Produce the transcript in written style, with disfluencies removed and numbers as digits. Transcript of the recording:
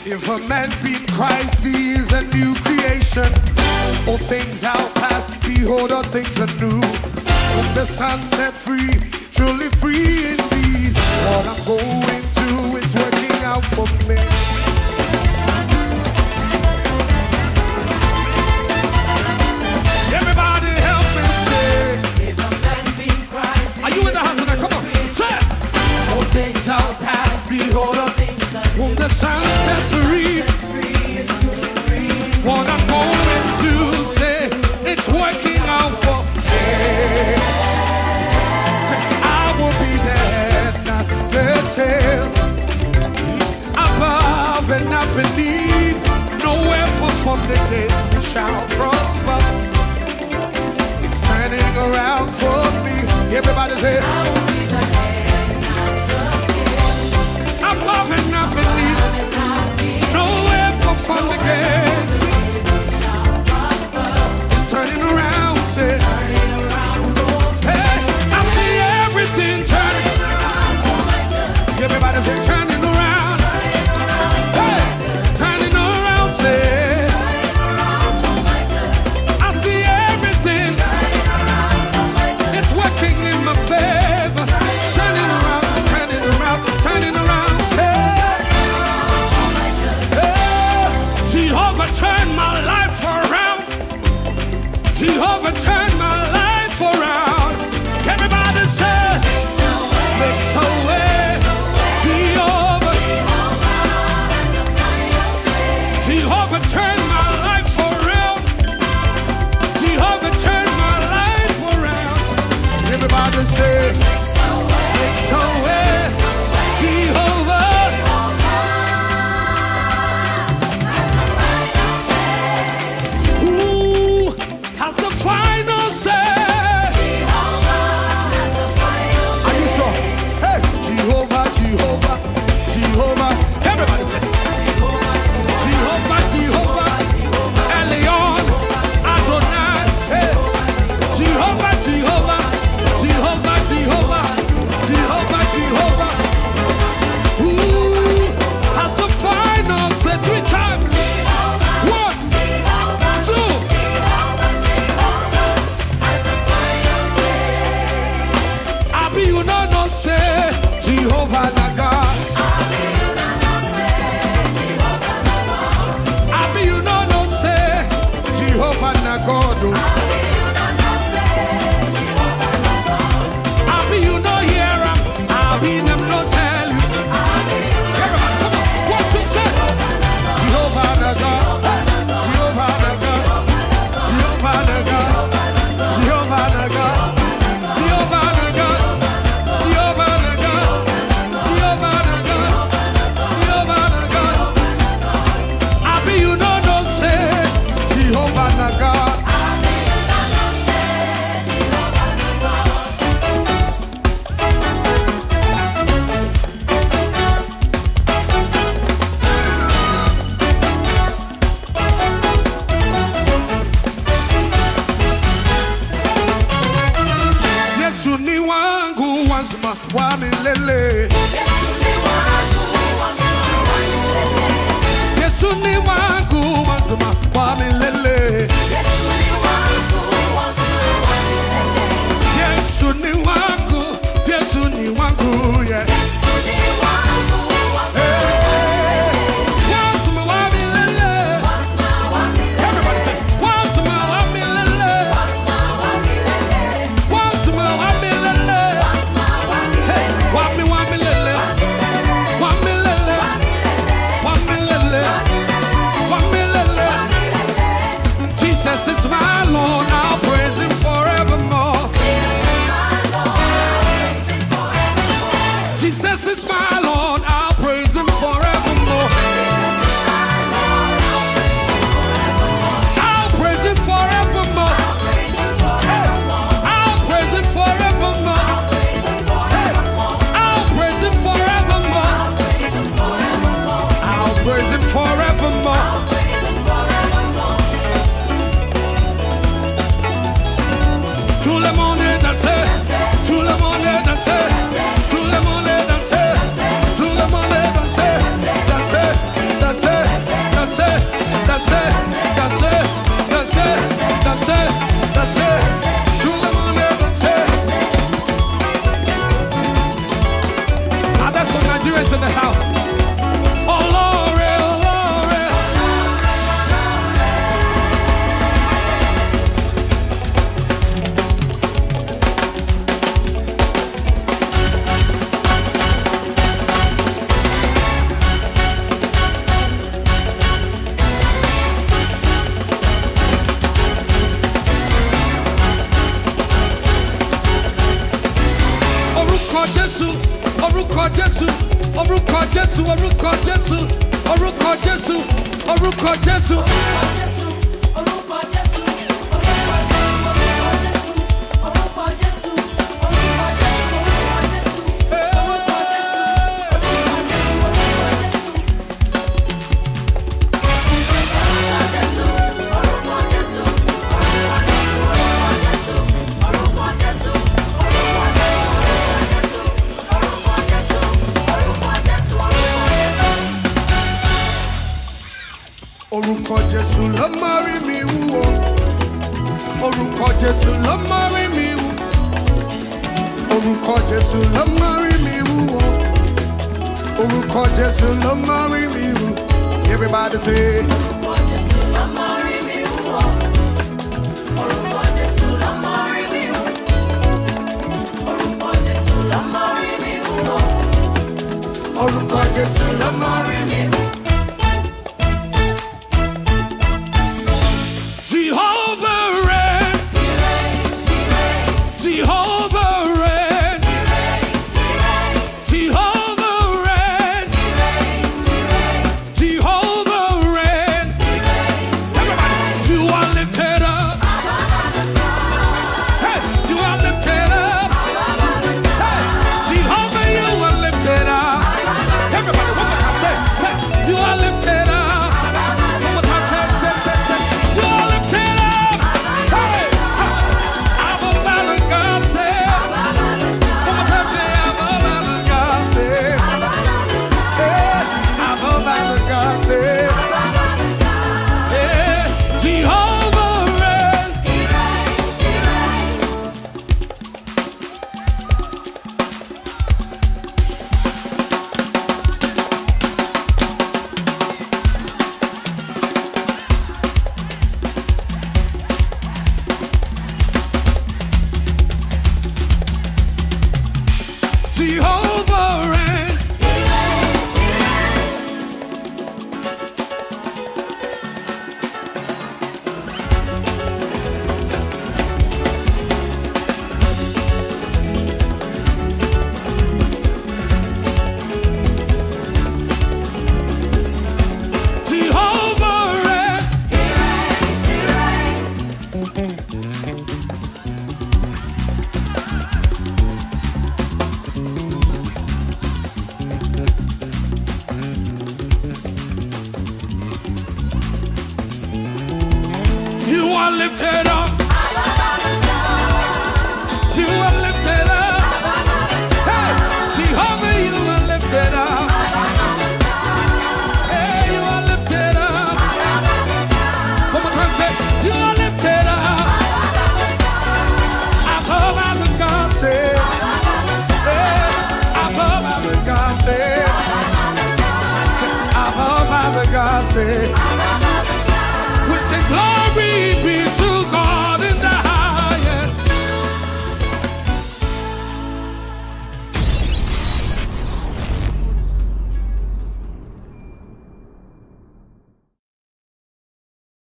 If a man be in Christ, he is a new creation. All things are past, behold, all things are new. Whom the Son set free, truly free indeed. What I'm going through is working out for me. Everybody help me say, if a man be in Christ, are you in the house tonight? Come on, say. All things are past, behold, all things are new. Whom the Son set free, is truly free. what I'm going to say, it's working out for me. Say, I will be there, not the tail, above and not beneath. No weapon from the gates we shall prosper. It's turning around for me. Everybody say, I will be the head, not the tail. above and not beneath. And not be No weapon from the gates. shall prosper. It's turning around, say. Turning around for me. Hey, I see everything turning. Around for my good. Everybody say turning around. Turning around for Hey, turning around, say. turning around for my good. I see everything. Turning around for my good. It's working in my favor. Turning around, turning around, turning around, say. Hey, Jehovah turned my life around. Jehovah turned my life around. Everybody say, make some way. Jehovah, Jehovah turned my life around. Jehovah turned my life around. Everybody say, make some way. Jehovah, who has the final say? Are you sure? Hey, Jehovah, Jehovah, Jehovah. Everybody say, Jehovah, Jehovah, Elion, Adonai. Hey, Jehovah, Jehovah, Jehovah, Jehovah, Jehovah, Jehovah. Who has the final say? 3 times. 1, 2. Abi you no say Jehovah na God. Abi you no say Jehovah na God. Abi you no hear him. Abi them no tell you. Everybody, come on, what to say? Jehovah na God. Jehovah na God. Jehovah na God. Jehovah na God. Jehovah na God. Jehovah na God. Jehovah na God. Jehovah na God. Abi you no say Jehovah na God. Yesu ni wangu wazima wa milele. Yesu ni wangu wazima wa milele. Yesu ni wangu, Yesu ni wangu, yeah. Hey, wazima wa milele. Everybody say, wazima wa milele. Wazima wa milele. Hey, wa milele. Wa milele. Wa milele. Wa milele. Jesus is my Lord, I'll praise him forevermore. Jesus is my Lord, I'll praise him forevermore. I'll praise him forevermore. Hey, I'll praise him forevermore. Hey, I'll praise him forevermore. I'll praise him forevermore. Tout le monde est dansé, tout le monde est dansé, tout le monde est dansé, tout le monde est dansé, dansé, dansé. Orúkọ Jésù, orúkọ Jésù, orúkọ Jésù, orúkọ Jésù. Orúkọ Jésù ló máa rí mi wú o. Orúkọ Jésù ló máa rí mi wú. Orúkọ Jésù ló máa rí mi wú o. Orúkọ Jésù ló máa rí mi wú. Everybody say. Orúkọ Jésù ló máa rí mi wú o. Orúkọ Jésù ló máa rí mi wú. Orúkọ Jésù ló máa rí mi wú o. Orúkọ Jésù ló máa rí mi wú. Lifted up. You are lifted up. Hey, Jehovah, you are lifted up.